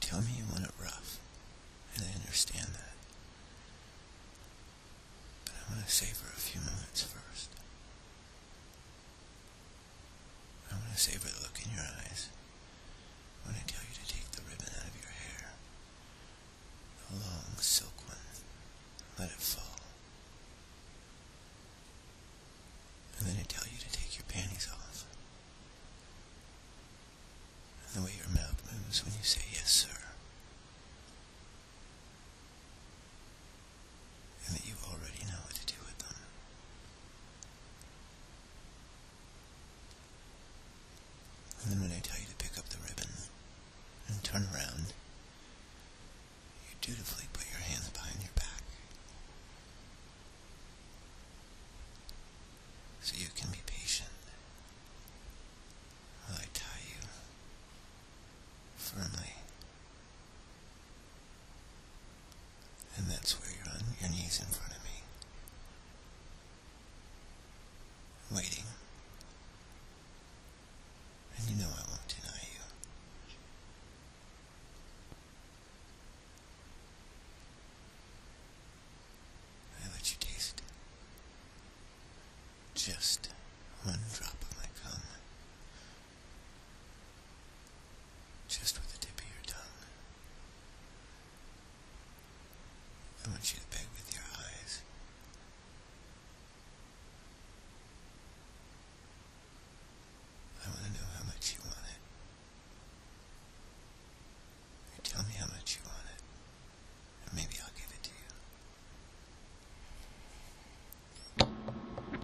tell me you want it rough, and I understand that. But I want to savor a few moments first. I want to savor the look in your eyes when I tell you to take the ribbon out of your hair, the long silk one, let it fall. And then I tell you to take your panties off. And the way your mouth moves when you say yes, sir. And that you already know what to do with them. And then when I tell you to pick up the ribbon and turn around, you dutifully put your hands behind your back so you can be patient while I tie you firmly. And that's where you're on your knees in front of me, waiting. And you know I won't deny you. I let you taste just